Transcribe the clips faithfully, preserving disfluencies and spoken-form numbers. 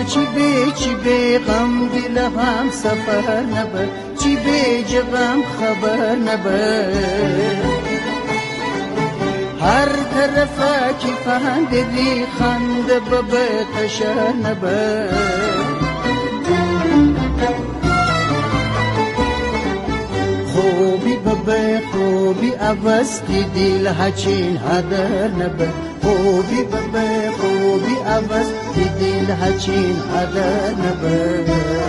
چی به چی به غم دل هم سفر نبر چی به چه غم خبر نبر هر طرفه کی فهندی خنده ببه تشر نبر خوبی ببه خوبی عوض کی دل هچین هدر نبر خوبی ببه خوبی عوض کی دل هچین هدر نبر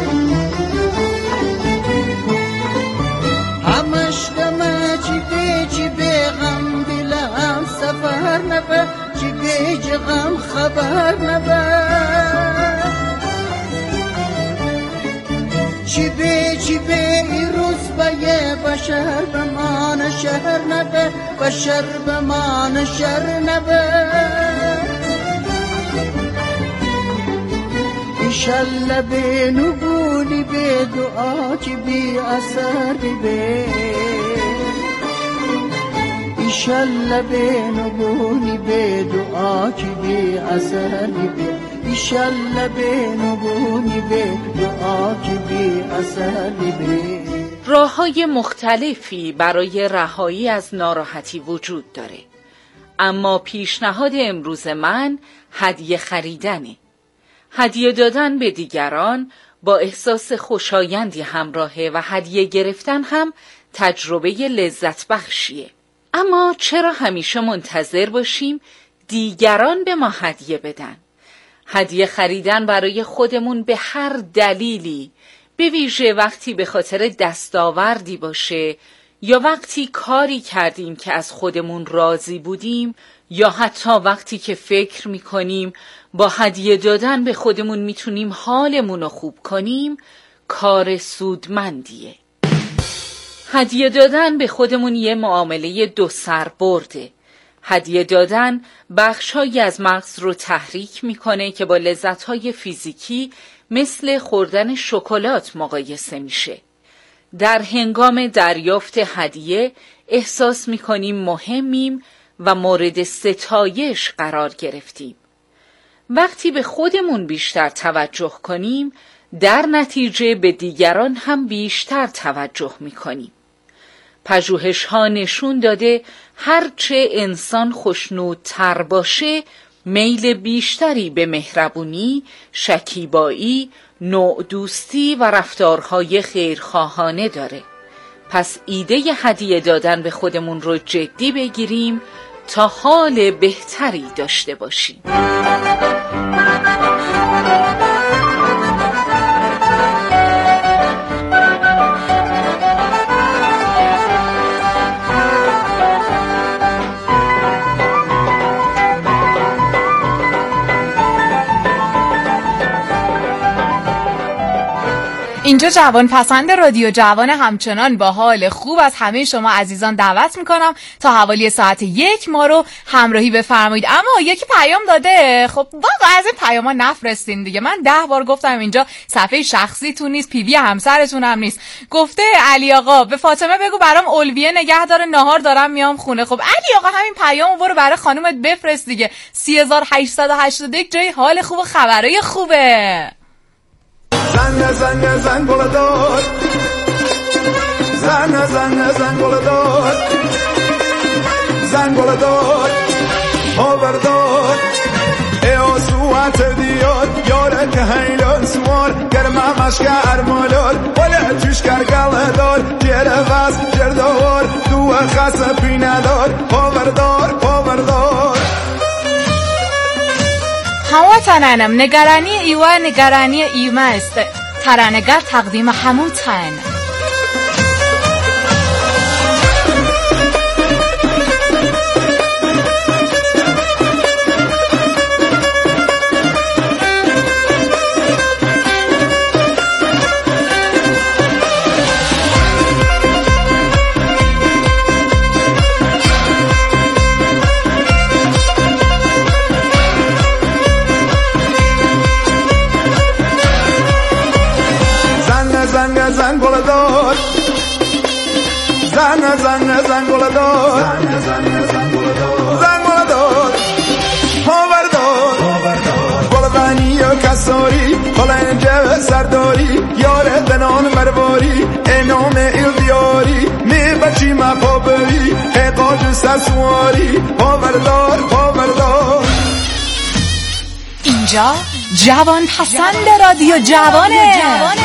همش دمه چی به چی به غم دل هم سفر نبر چی به چه غم خبر نبر چی به چی به ای روز به بشر بمان شهر نبه بشر بمان شهر نبه ایشالله به نبونی به دعا چی بی اثر بی ایشالله به نبونی به دعا چی بی اثر بی ایشالله به نبونی به دعا چی بی اثر بی. راه‌های مختلفی برای رهایی از ناراحتی وجود داره، اما پیشنهاد امروز من هدیه خریدنه. هدیه دادن به دیگران با احساس خوشایندی همراهه و هدیه گرفتن هم تجربه لذت بخشیه. اما چرا همیشه منتظر باشیم دیگران به ما هدیه بدن؟ هدیه خریدن برای خودمون به هر دلیلی، به ویژه وقتی به خاطر دستاوردی باشه یا وقتی کاری کردیم که از خودمون راضی بودیم یا حتی وقتی که فکر میکنیم با هدیه دادن به خودمون میتونیم حالمون رو خوب کنیم، کار سودمندیه. هدیه دادن به خودمون یه معامله دو سر برده. هدیه دادن بخش‌هایی از مغز رو تحریک میکنه که با لذت‌های فیزیکی مثل خوردن شکلات مقایسه میشه. در هنگام دریافت هدیه احساس میکنیم مهمیم و مورد ستایش قرار گرفتیم. وقتی به خودمون بیشتر توجه کنیم، در نتیجه به دیگران هم بیشتر توجه میکنیم. پژوهش‌ها نشون داده هرچه انسان خوشنودتر باشه، میل بیشتری به مهربونی، شکیبایی، نوع دوستی و رفتارهای خیرخواهانه داره. پس ایده هدیه دادن به خودمون رو جدی بگیریم تا حال بهتری داشته باشیم. اینجا جوان پسند رادیو جوان، همچنان با حال خوب از همه شما عزیزان دعوت میکنم تا حوالی ساعت یک ما رو همراهی بفرمایید. اما یکی پیام داده، خب واقعا از این پیاما نفرستین دیگه. من ده بار گفتم اینجا صفحه شخصیتون نیست، پیوی همسرتون هم نیست. گفته علی آقا به فاطمه بگو برام الویه نگه داره، ناهار دارم میام خونه. خب علی آقا همین پیامو برو برای خانومت بفرست دیگه. سه هزار و هشتصد و هشتاد و یک جای حال خوب و خبرای خوبه. زن زن زن گل دار، زن زن زن گل دار، زن گل دار، آور دار، ای آسوات دیار، یاره که هیلان سوار، گرم مشک ارمالار، ولی توش کرگل دار، جیر غاز جردوار، دو خاص پینه دار، آور دار، آور دار. هموطنانم نگرانی ایوه نگرانی ایمه است. ترانه‌گر تقدیم هموطن. زن زن گل دار، زن زن زن گل دار، زن زن زن گل دار، زن گل دار، آور دار، آور دار، گل بنی و کساری، سواری پا بردار پا بردار. اینجا جوان پسند رادیو جوانه.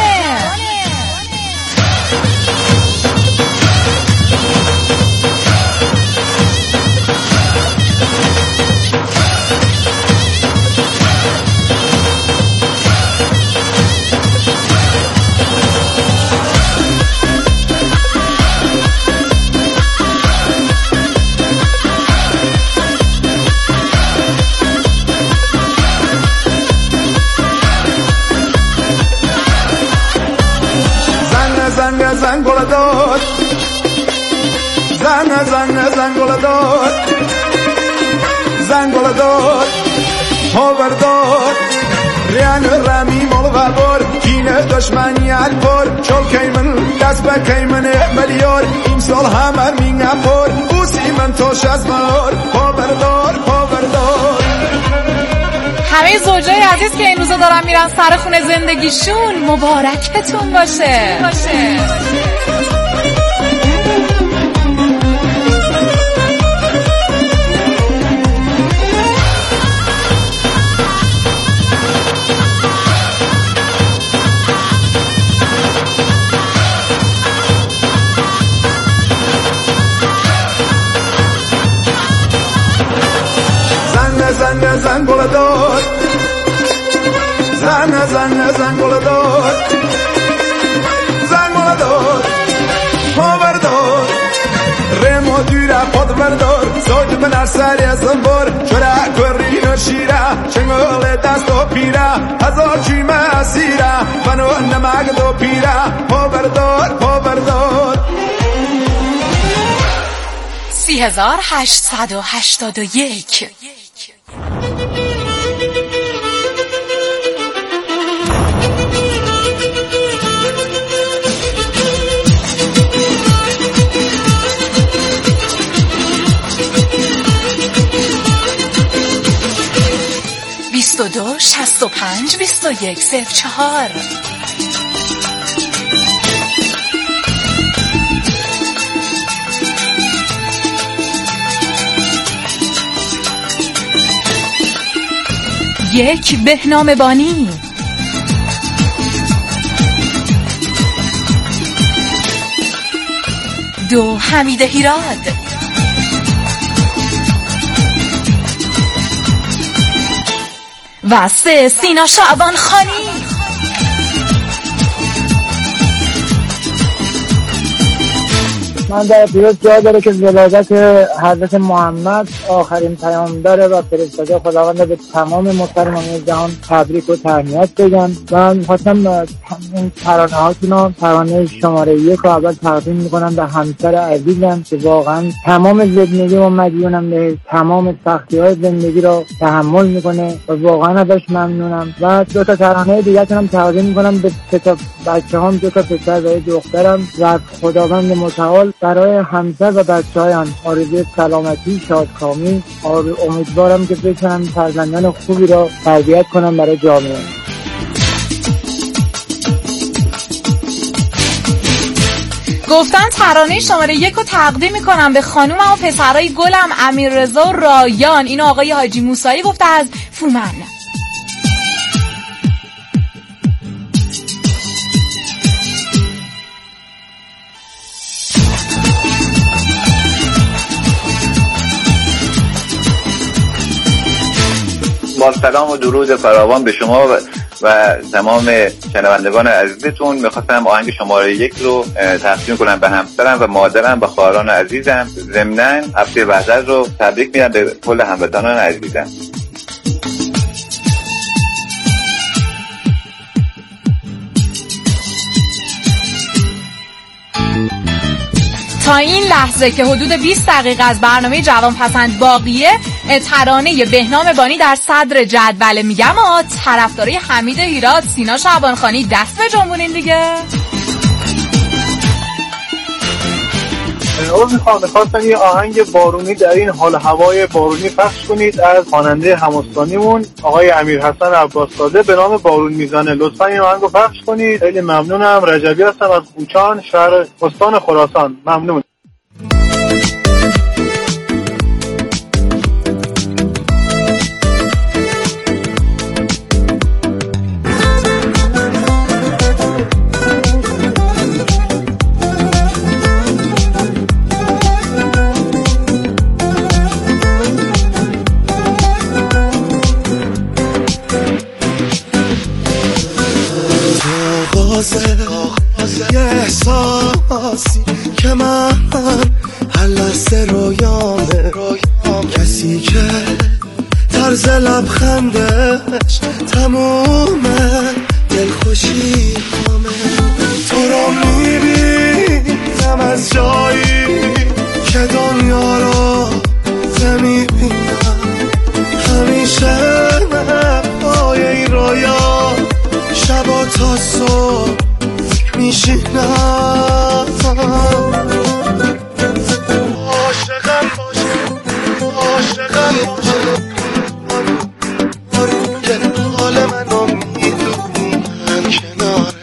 زنگ زنگ گل داد زنگ زنگ زنگ گل داد زنگ گل داد پا بردار ریان رمی مال و بار کینه دشمنی الپر چول کیمن دست کیمن ملیار این سال همه مینگم پر بوسی من توش از مار پا بردار پا بردار. همه زوجای عزیز که این روزا دارن میرن سر خونه زندگیشون مبارکتون باشه, باشه. زنگ زنگ گل داد زنگ زنگ زنگ گل داد زنگ گل داد پا بردار رما دیره پاد بردار زاج من هر سری از انبار چرا کری نشیره چنگل دست و پیره هزار چیمه اسیره منو نمک دو پیره پا بردار پا بردار. سی هزار هشتصد و هشتاد و یک بیست و دو شصت و پنج بیست و یک صفر چهار. یک بهنام بانی دو حمید هیراد و سه سینا شعبان خانی. من در پیروز جا داره که ولادت حضرت محمد آخرین پیامبر و فرستاده خداوند به تمام مسلمانان جهان تبریک و تهنیت بگم. من خواستم این ترانه هاتون رو ترانه شماره یک رو اول تقدیم میکنم به همسر عزیزم که واقعا تمام زندگی و مدیونم به تمام سختی های زندگی رو تحمل میکنه و واقعا ازش ممنونم. و دو تا ترانه دیگه هم تقدیم میکنم به سه تا بچه هم، دو تا پسر و دخترم و خداوند متعال برای همسر و بچه‌هایم آرزوی سلامتی، شادکامی، امیدوارم که بتونن فرزندان خوبی را تربیت کنم برای جامعه. گفتن ترانه شماره یک رو تقدیم میکنم به خانومم و پسرای گلم امیررضا و رایان. اینو آقای حاجی موسایی گفته از فومن. با سلام و درود فراوان به شما و, و تمام شنوندگان عزیزتون میخواستم آهنگ شماره یک رو تقدیم کنم به همسرم و مادرم و خواهران عزیزم. ضمناً هفته وحدت رو تبریک میگم به کل هموطنان عزیزم. تا این لحظه که حدود بیست دقیقه از برنامه جوان پسند باقیه، ترانه بهنام بانی در صدر جدول. میگم آ طرفدارای حمید هیراد، سینا شعبانخانی دست به جنبونین دیگه. اون میخوام میخواستم یه آهنگ بارونی در این حال هوای بارونی پخش کنید از خواننده همستانیمون آقای امیرحسن عباسزاده به نام بارون میزنه. لطفا این آهنگ رو پخش کنید. خیلی ممنونم. رجبی هستم از کوچان، شهر استان خراسان. ممنون. آغازه یه احساسی که من هر لحظه رویامه، کسی که طرز لبخندش تمومه دلخوشی همه. تو رو میبینم از جایی که دنیا رو نمیبینم، همیشه پای این رویا شبا تا صبح میشینم. عاشقم باشه عاشقم باشه آروم که حال منو میدونی من کناره،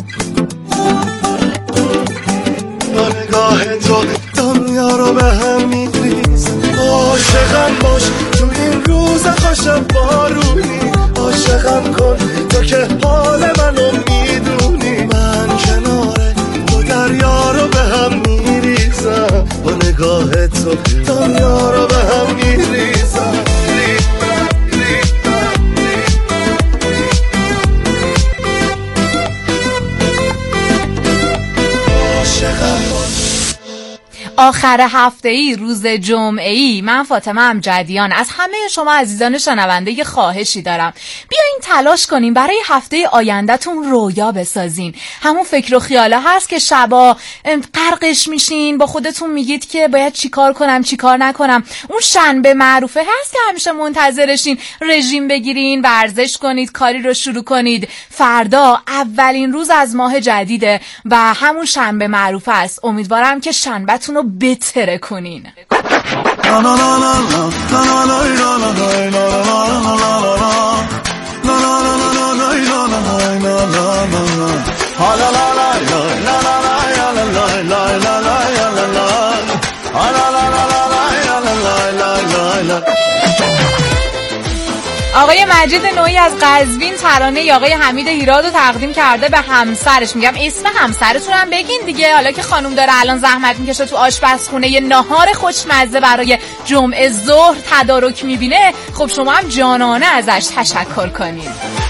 با نگاه تو دنیا رو به هم میریز. عاشقم باش تو این روز خوش بارونی، عاشقم کن تو که حال منو میدونی من کناره، تو دریا رو به هم میریزم، با نگاه تو دنیا رو به هم میریزم. آخر هفته ای روز جمعه ای من فاطمه امجدیان از همه شما عزیزان شنونده یه خواهشی دارم. بیاین تلاش کنین برای هفته آینده‌تون رویا بسازین. همون فکر و خیاله هست که شبا غرقش میشین، با خودتون میگید که باید چیکار کنم چیکار نکنم. اون شنبه معروفه هست که همیشه منتظرشین، رژیم بگیرین، ورزش کنید، کاری رو شروع کنید. فردا اولین روز از ماه جدیده و همون شنبه معروفه است. امیدوارم که شنبه‌تون رو بتره کنین. آقای مجید نوعی از قزوین ترانه آقای حمید هیراد رو تقدیم کرده به همسرش. میگم اسم همسرتون هم بگین دیگه، حالا که خانم داره الان زحمت میکشه تو آشپزخونه یه ناهار خوشمزه برای جمعه ظهر تدارک میبینه، خب شما هم جانانه ازش تشکر کنین.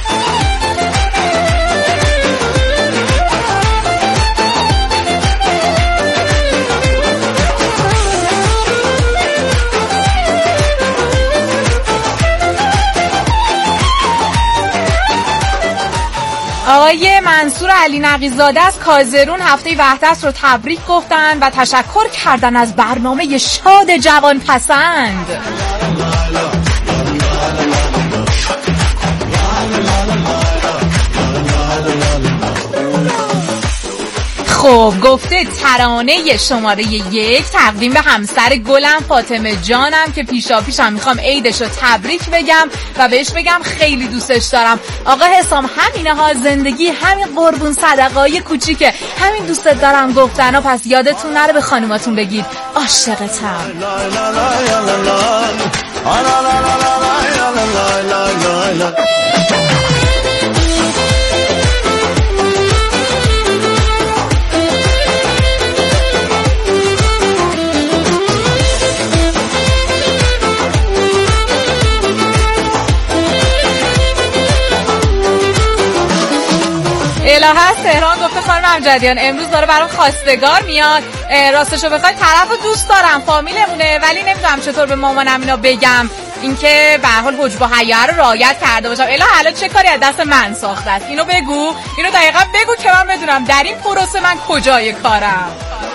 آقای منصور علی نقی‌زاده از کازرون هفته وحدت رو تبریک گفتن و تشکر کردن از برنامه شاد جوان پسند. خب گفته ترانه شماره یک تقدیم به همسر گلم فاطمه جانم که پیشا پیشم میخوام عیدش رو تبریک بگم و بهش بگم خیلی دوستش دارم. آقا حسام همینه ها، زندگی همین قربون صدقای کوچیکه، همین دوستت دارم گفتن ها، پس یادتون نره به خانوماتون بگید عاشقتم. الهه از تهران گفته خانم امجدیان امروز داره برام خواستگار میاد، راستشو بخوای طرفو دوست دارم، فامیلمونه، ولی نمیدونم چطور به مامانم اینا بگم، اینکه به هر حال حجب و حیا رو رعایت کرده باشم. الهه الان چه کاری از دست من ساخته است؟ اینو بگو، اینو دقیقاً بگو که من بدونم در این پروسه من کجای کارم.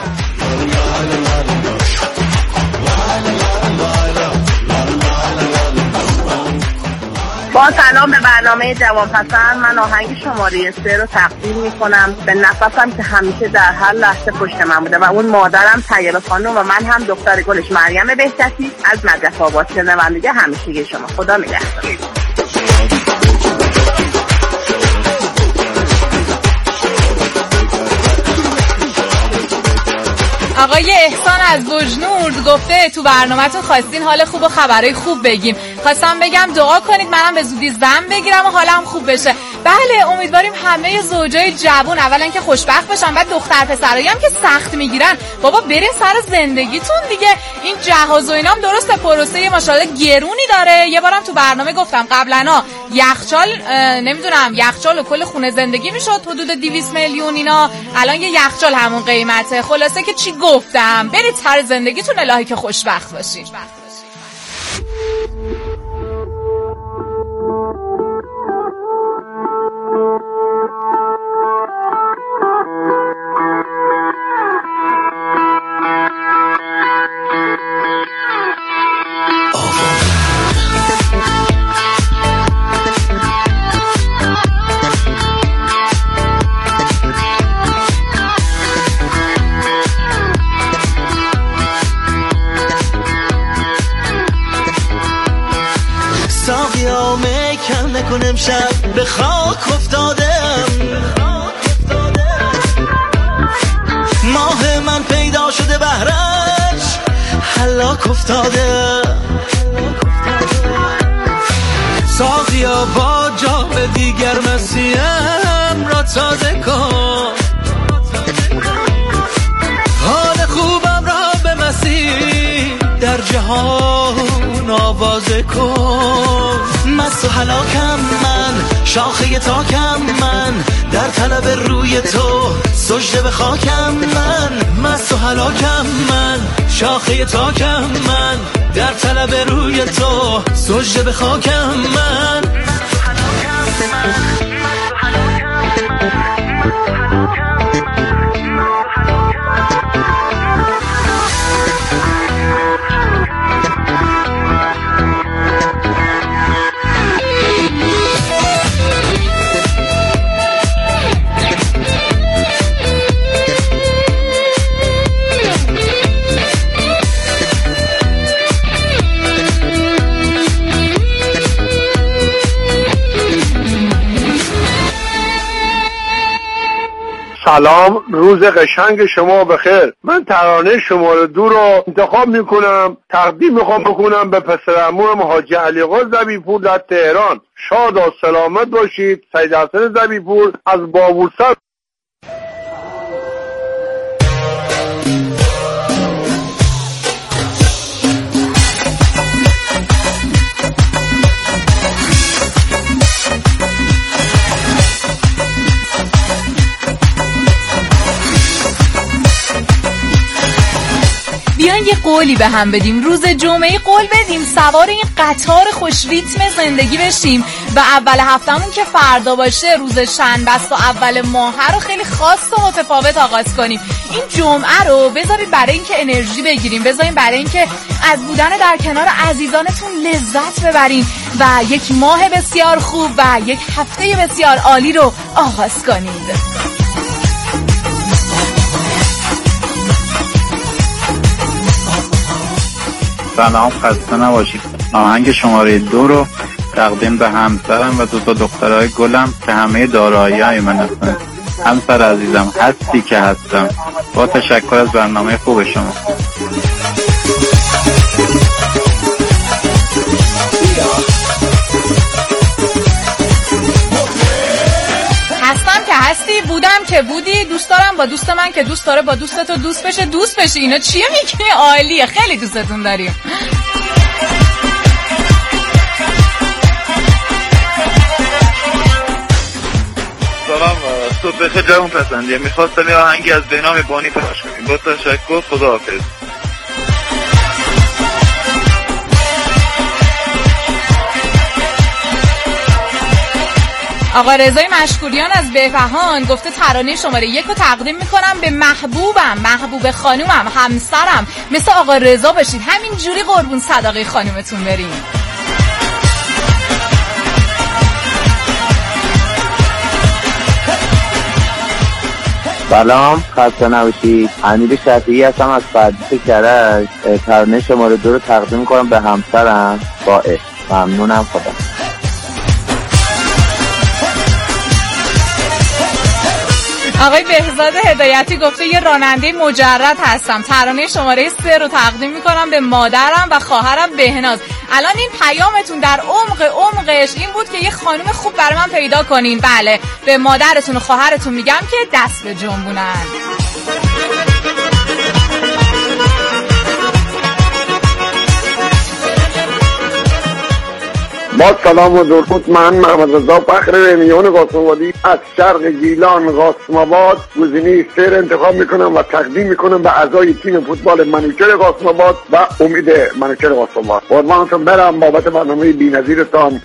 با سلام به برنامه جوانپسند، من آهنگ شماره سه رو تقدیم میکنم به نفسم که همیشه در هر لحظه پشت من بوده و اون مادرم طیبه خانم و من هم دختر گلش مریم بهشتی از مدرسه آباد. شنونده همیشگی شما، خدا نگهدار. آقای احسان از بجنورد گفته تو برنامه‌تون خواستین حال خوب و خبرای خوب بگیم. خواستم بگم دعا کنید منم به زودی زن بگیرم و حالم خوب بشه. بله امیدواریم همه زوجای جوون اولا که خوشبخت باشن، بعد دختر پسرایی هم که سخت میگیرن بابا برین سر زندگیتون دیگه. این جهاز و اینام درسته پروسه ماشاءالله گرونی داره. یه بارم تو برنامه گفتم قبلا یخچال نمیدونم یخچال و کل خونه زندگی میشد حدود دویست میلیون اینا، الان یه یخچال همون قیمته. خلاصه که چی گفتم، برید سر زندگیتون الهی که خوشبخت باشین. کنم شب به خاک افتادم، ماه من پیدا شده بهرش هلاک افتاده. ساقیا با جام دیگر مسیحم را تازه کن، حال خوبم را به مسیح در جهان آوازه کن. مست و هلاکم من، شاخه تاکم من، در طلب روی تو سجده به خاکم من. مست و هلاکم من، شاخه تاکم من، در طلب روی تو سجده به خاکم من. سلام، روز قشنگ شما بخیر. من ترانه شماره دو رو انتخاب میکنم، تقدیم میخوام بکنم به پسرعموم حاجی علیقا ذبیح‌پور در تهران. شاد و سلامت باشید. سید حسن ذبیح‌پور از بابورسر. بیاین یه قولی به هم بدیم، روز جمعه قول بدیم سوار این قطار خوش ریتم زندگی بشیم و اول هفتمون که فردا باشه روز شنبه است و اول ماه رو خیلی خاص و متفاوت آغاز کنیم. این جمعه رو بذارید برای اینکه انرژی بگیریم، بذارید برای اینکه از بودن در کنار عزیزانتون لذت ببرین و یک ماه بسیار خوب و یک هفته بسیار عالی رو آغاز کنید. سلام، خسته نباشید. آهنگ شماره دو رو تقدیم به همسرم و دو تا دخترای گلم که همه دارایی های من هستن. همسر عزیزم، هستی که هستم. با تشکر از برنامه خوب شما. هستم که هستی، بودم که بودی، دوست دارم با دوست من که دوست داره با دوست تو دوست بشه دوست بشه. اینا چیه میگی؟ عالیه، خیلی دوستتون داریم. سلام، صبح بخیر جوان پسندیه. میخواستم یه آهنگی از بهنام بانی پخش کنیم. با تشکر، خداحافظ. آقا رضای مشکوریان از بهبهان گفته ترانه شماره یک رو تقدیم میکنم به محبوبم، محبوب خانومم، همسرم. مثل آقا رضا باشید، همین جوری قربون صدقه خانومتون بریم. سلام، خسته نباشید. امیر شفیعی هستم از فردیس کرج. ترانه شماره دو رو تقدیم میکنم به همسرم با عشق. ممنونم، خدا. آقای بهزاد هدایتی گفته یه راننده مجرد هستم، ترانه شماره سه رو تقدیم میکنم به مادرم و خواهرم بهناز. الان این پیامتون در عمق عمقش این بود که یه خانم خوب برای من پیدا کنین. بله، به مادرتون و خواهرتون میگم که دست به جنبونن. با سلام و درود، من محمد رضا فخر میون قاسم‌آبادی از شرق گیلان قاسم‌آباد گزینه سر انتخاب میکنم و تقدیم میکنم به اعضای تیم فوتبال منوچهر قاسم‌آباد و امید منوچهر قاسم‌آباد. قربانتون برم بابت برنامه بی‌نظیرتان.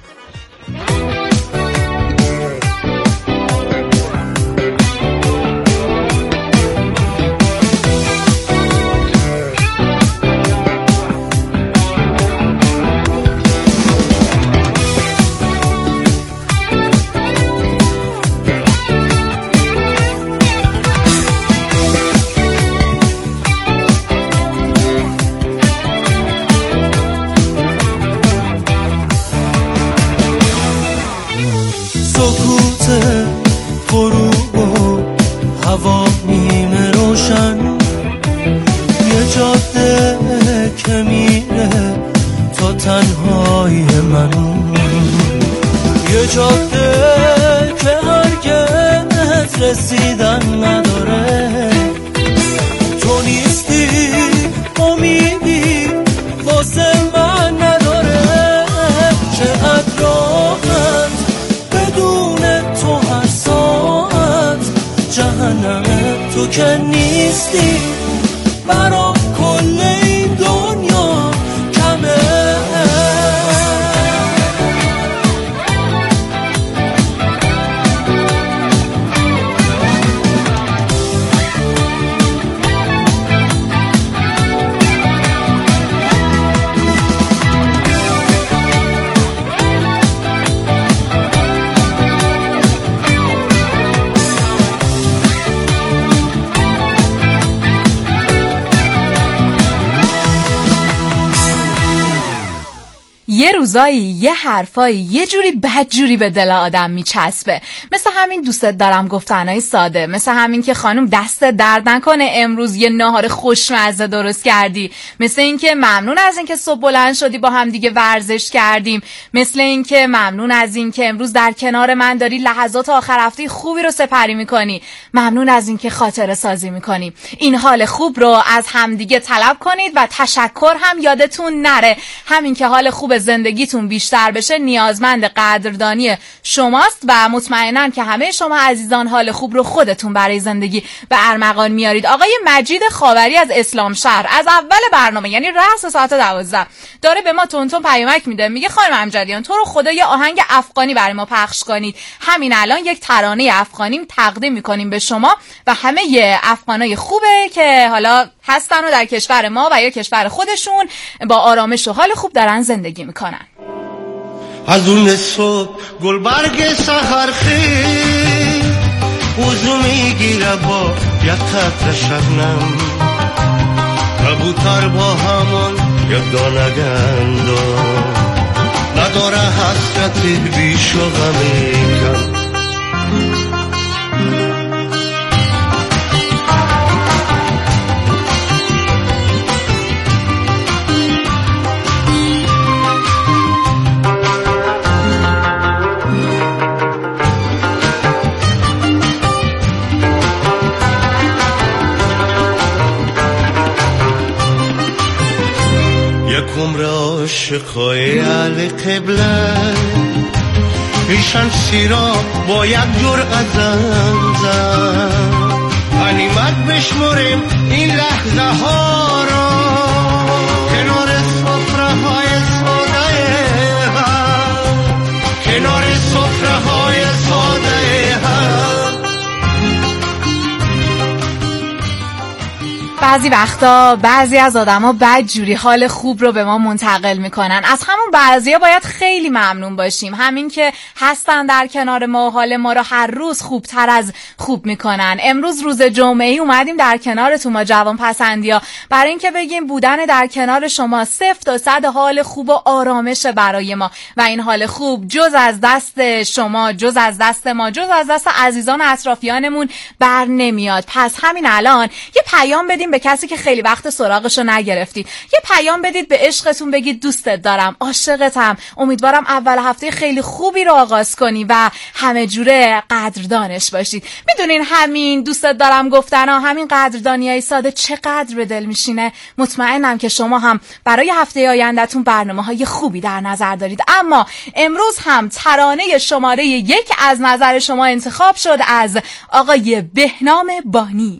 یه روزایی یه حرفایی یه جوری بدجوری به دل آدم میچسبه، مثل همین دوستت دارم گفتنهای ساده، مثل همین که خانم دست درد نکنه امروز یه ناهار خوشمزه درست کردی، مثل این که ممنون از این که صبح بلند شدی با هم دیگه ورزش کردیم، مثل این که ممنون از این که امروز در کنار من داری لحظات آخر هفته خوبی رو سپری میکنی، ممنون از این که خاطره سازی میکنی. این حال خوب رو از همدیگه طلب کنید و تشکر هم یادتون نره. همین که حال خوب زندگیتون بیشتر بشه نیازمند قدردانی شماست و مطمئنم که همه شما عزیزان حال خوب رو خودتون برای زندگی به ارمغان میارید. آقای مجید خاوری از اسلام شهر از اول برنامه، یعنی رأس ساعت دوازده، داره به ما تون تون پیامک میده، میگه خانم امجدیان تو رو خدا یه آهنگ افغانی برای ما پخش کنید. همین الان یک ترانه افغانی تقدیم میکنیم به شما و همه ی افغانای خوبه که حالا هستن و در کشور ما و یا کشور خودشون با آرامش و حال خوب دارن زندگی میکنن. از اون صبح گلبرگ سحرخیز وضو میگیره با یک قطره شبنم، کبوتر با همون یک دانه گندم، نداره حسرتی بیش و غمی کم. عمر عاشقای علی قبله ایشان سیرا با یک جرعه زمزم غنیمت بشمریم این لحظه ها را کنار سفره های ساده هم، کنار سفره های ساده هم. بعضی وقتا بعضی از آدما بدجوری حال خوب رو به ما منتقل میکنن. از همون بعضیا باید خیلی ممنون باشیم، همین که هستن در کنار ما و حال ما رو هر روز خوبتر از خوب میکنن. امروز روز جمعه‌ای اومدیم در کنارتون ما جوان پسندیا برای اینکه بگیم بودن در کنار شما صفر تا صد حال خوب و آرامش برای ما و این حال خوب جز از دست شما، جز از دست ما، جز از دست عزیزان و اطرافیانمون بر نمیاد. پس همین الان یه پیام بدیم به کسی که خیلی وقت سراغشو نگرفتی. یه پیام بدید به عشقتون، بگید دوستت دارم، عاشقتم، امیدوارم اول هفته خیلی خوبی رو آغاز کنی و همه جوره قدردانش باشید. میدونین همین دوستت دارم گفتن ها، همین قدردانیای ساده چقدر به دل میشینه. مطمئنم که شما هم برای هفته آیندهتون برنامه‌های خوبی در نظر دارید. اما امروز هم ترانه شماره یک از نظر شما انتخاب شد از آقای بهنام بانی.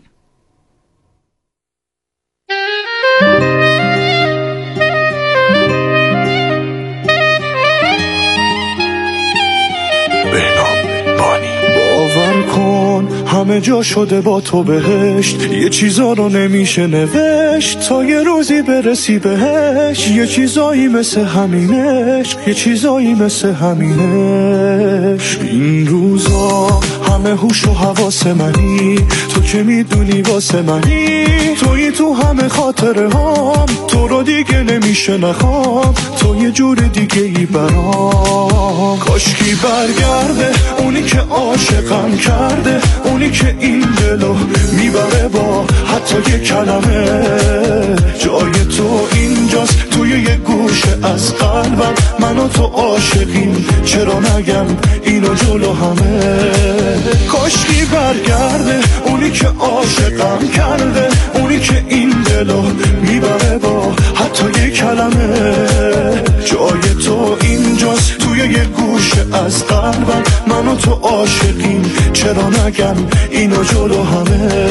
بهنام بانی. باور کن همه جا شده با تو بهشت، یه چیزا رو نمیشه نوشت تا یه روزی برسی بهش. یه چیزایی مثل همینش، یه چیزایی مثل همینش. این روزا همه هوش و حواس منی، تو که میدونی واسه منی، توی تو همه خاطره هام، تو رو دیگه نمیشه نخوام، تو یه جور دیگه ای برام. کاشکی برگرده اونی که عاشقم کرده، اونی که این دلو میبره با حتی یه کلمه. جای تو اینجاست توی یه گوشه از قلبم، من و تو عاشقیم، چرا نگم اینو جلو همه. کاشکی برگرده اونی که عاشقم کرده، اونی که این دلو میبره با حتی یه کلمه. جای تو اینجاست توی یه گوشه از قلبم، من و تو عاشقیم، چرا نگم اینو جلو همه.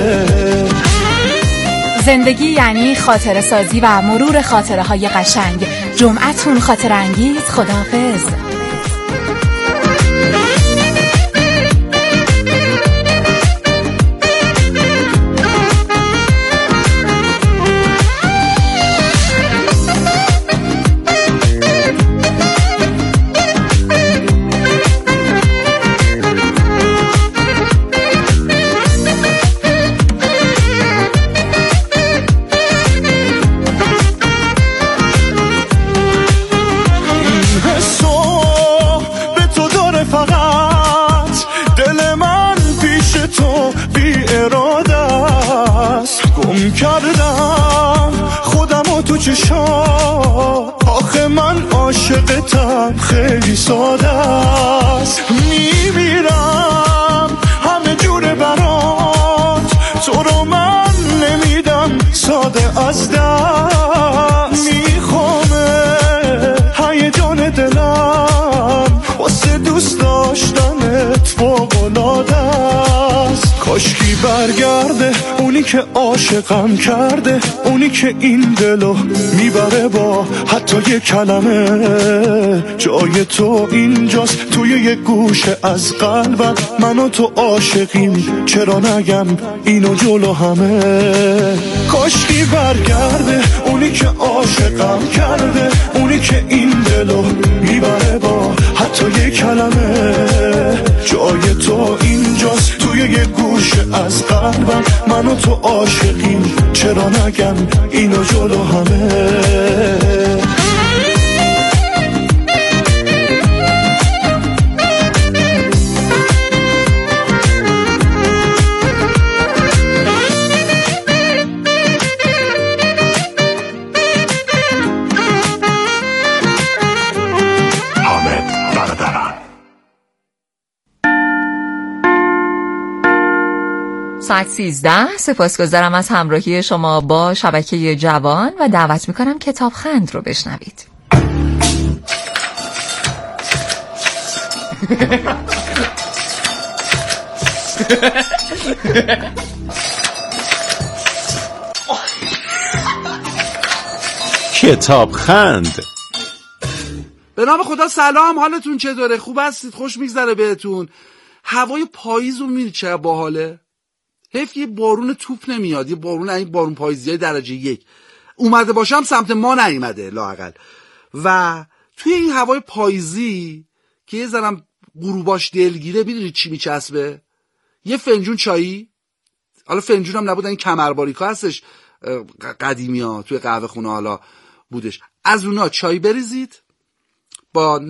زندگی یعنی خاطره سازی و مرور خاطره های قشنگ. جمعتون خاطر انگیز. خداحافظ. کردم خودم و تو چشا، آخه من عاشقتم، خیلی ساده است. میمیرم همه جوره برات، تو رو من نمیدم ساده از دست. میخوامه هیجان دلم واسه دوست داشتنت فوق‌العاده است. کاشکی برگرده اونی که عاشقم کرده، اونی که این دلو میبره با حتی یه کلمه. جای تو اینجاست توی یه گوشه از قلبم، من و تو عاشقیم، چرا نگم اینو جلو همه. کاشکی برگرده اونی که عاشقم کرده، اونی که این دلو میبره با حتی یه کلمه. جای تو اینجاست توی یه گوشه از قلبم، من و تو عاشقیم، چرا نگم اینو جلو همه. ساعت سیزده. سپاسگزارم از همراهی شما با شبکه جوان و دعوت میکنم کتابخند رو بشنوید. کتابخند. به نام خدا سلام، حالتون چطوره؟ خوب هستید؟ خوش میگذره بهتون؟ هوای پاییز رو میبینید چه باحاله؟ حیف یه بارون توپ نمیاد، یه بارون این بارون پاییزی درجه یک اومده باشم سمت ما نیومده لااقل. و توی این هوای پاییزی که یه ذرم غروباش دلگیره، میدونید چی میچسبه؟ یه فنجون چایی. حالا فنجون هم نبود، این کمرباریکا هستش قدیمی ها توی قهوه خونه حالا بودش، از اونا چای بریزید با